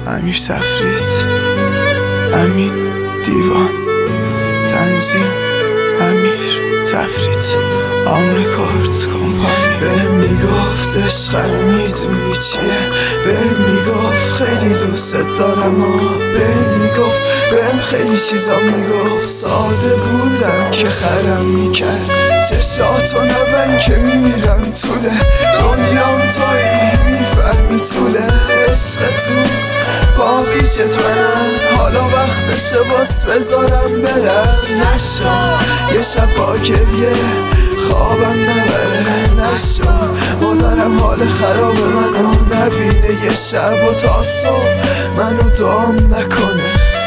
امیر تفرید، امین دیوان، تنظیم امیر تفرید، آمریکارد کمپانی. بهم میگفت عشقم میدونی چیه، بهم میگفت خیلی دوست دارم بهم میگفت، بهم خیلی چیزا میگفت. ساده بودم که خرم میکرد، چشاتو نبند که میمیرم طوله دنیام تویی، میفهمی طوله عشقتون با پیچت منم. حالا وقتشه باز بذارم برم، نشو یه شب با گریه خوابم نبره، نشو مادرم حال خراب منو نبینه یه شب و تا صبح منو دام نکنه.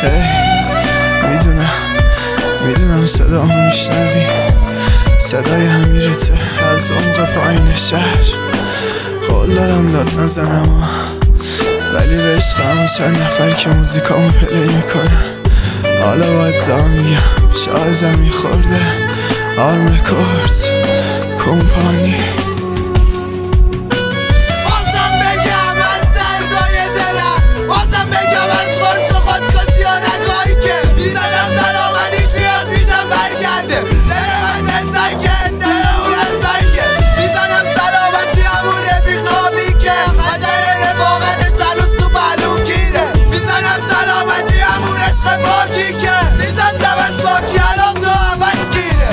میدونم صدامو میشنوی، صدای امیرته از عمق پایین شهر. قول دادم داد نزنم ولی به عشقم چند نفر که موزیکامو پلی میکنن. حالا باید دا میگم شاه زمین خورده، آرمکورد کمپانی. بازم بگم از دردای دلم، بازم بگم از خورد و خودکشی و رگایی که میزنم سلامتیش میاد میشم برگرده. دلم تنزنگه دلم از زنگه، میزنم سلامتی همون رفیق نامی که خجر رفاقتش هنوز تو معلوم گیره. میزنم سلامتی همون عشق پاکی که میزندم از پاکی الان تو عوض گیره.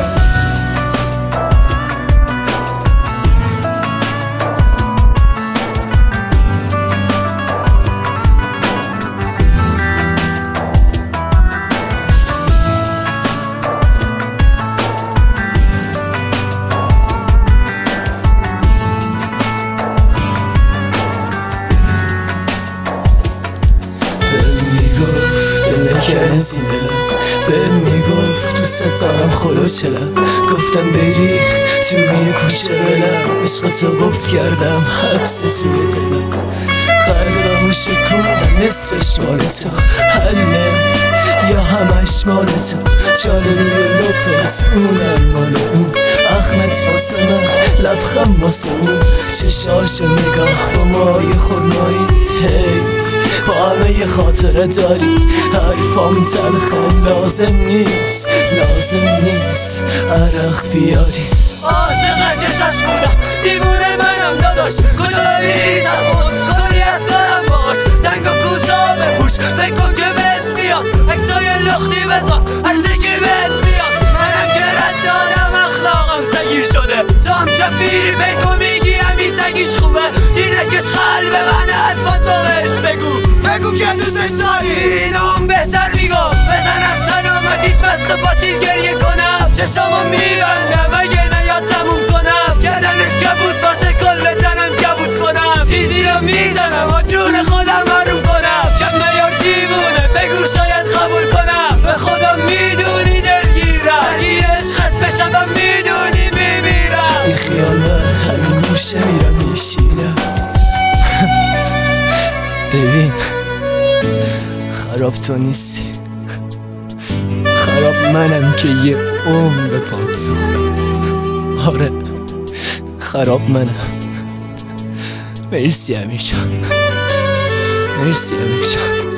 بهم میگفت دوست دارم خلوچلم، گفتم بری توی یه کوچه بلم، عشقتو قفل کردم حبس توی دلم. قلبمو شکونم نصفش مال تو حله یا همش مال تو، جاله روی لپت اونم مال اون، اخمت واسه من لبخم واسه اون، چشاش نگاه با مای خورمایی. با همه یه خاطره داری حرفام تلخه، لازم نیست عرق بیاری. عاشق چشاش بودم دیوونه منم داداش، کجا بری زبون کاری از دارم باش، تنگ و کوتاه بپوش فکر کن که بهت میاد، عکسای لختی بذار هرچه که بهت میاد. منم که رد دارم اخلاقم سگیر شده، تو هم چپ میری بگو میگی همین سگیش خوبه، تینکش قلب من حرفاتو بهش بگو که دوستش داری. اینم بهتر میگم بزنم سلامتیش بست و پاتیر گریه کنم، چشامو میبندم اگه نیاد تموم کنم، گردنش کبود باسه کل تنم کبود کنم، تیزی رو میزنم و جون خودم حروم کنم. کم نیار دیوونه بگو شاید قبول کنم، به خودم میدونی دلگیرم، ولی عشقت بشم میدونی میمیرم. بی خیال من همین گوشه میرم میشینم. ببین خراب تو نیستی، خراب منم که یه به پات سوختم. آره خراب منم. مرسی امیرجان، مرسی امیرجان.